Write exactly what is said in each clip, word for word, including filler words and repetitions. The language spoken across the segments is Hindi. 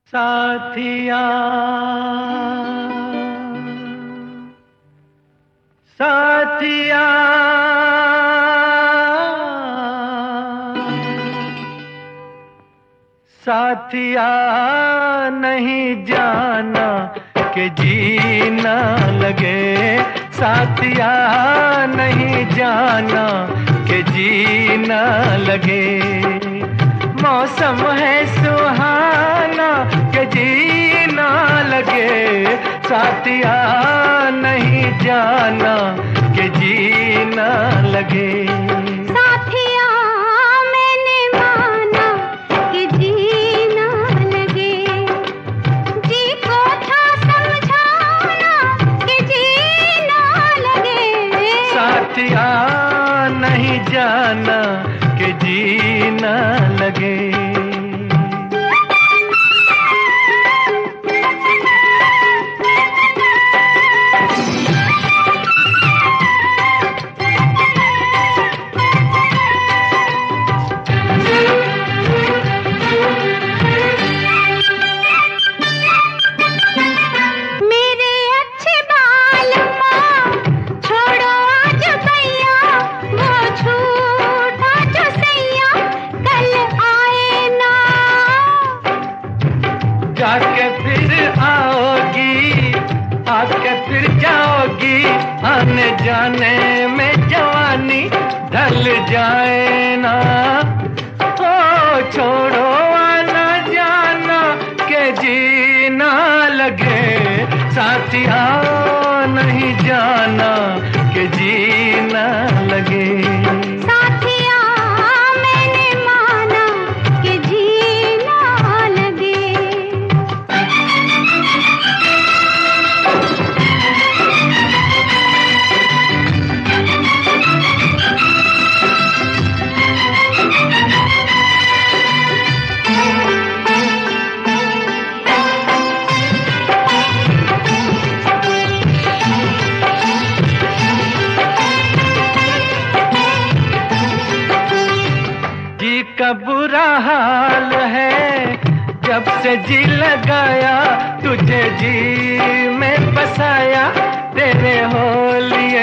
साथिया साथिया साथिया नहीं जाना कि जीना लगे। साथिया नहीं जाना कि जीना लगे। मौसम है सुहाना कि जीना लगे। साथिया नहीं जाना कि जीना लगे। साथिया मैंने माना कि जीना लगे। जी को था समझाना कि जीना लगे। साथिया नहीं जाना कि जीना लगे। जाके फिर आओगी, आके फिर जाओगी। आने जाने में जवानी ढल जाए ना। ओ छोड़ो आना जाना के जीना लगे। साथिया नहीं जाना के जीना लगे। का बुरा हाल है जब से जी लगाया। तुझे जी में बसाया तेरे हो लिए।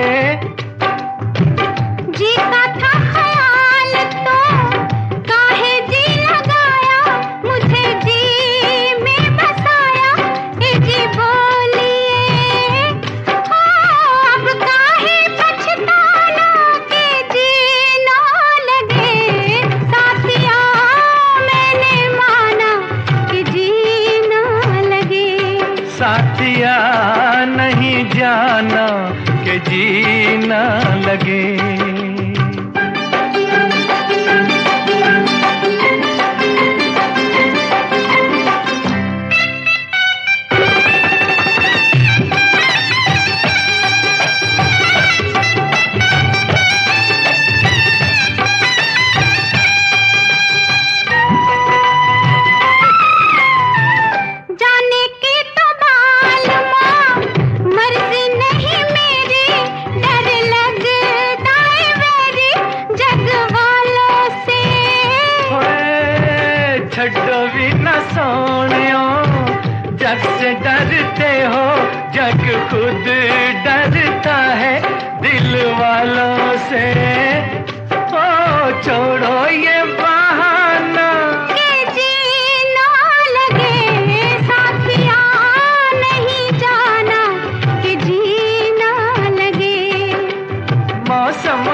जी का था ख्याल तो काहे जी लगाया। मुझे जी में बसाया ए जी बोलिए। हो अब काहे पछताना के जी ना लगे। साथिया मैंने माना कि जी ना लगे। साथिया नहीं जाना कि जीना लगे। छड्डो भी न सोनियो जग से डरते हो। जग खुद डरता है दिल वालों से। ओ छोड़ो ये बहाना के जीना लगे। साथिया नहीं जाना कि जीना लगे। मौसम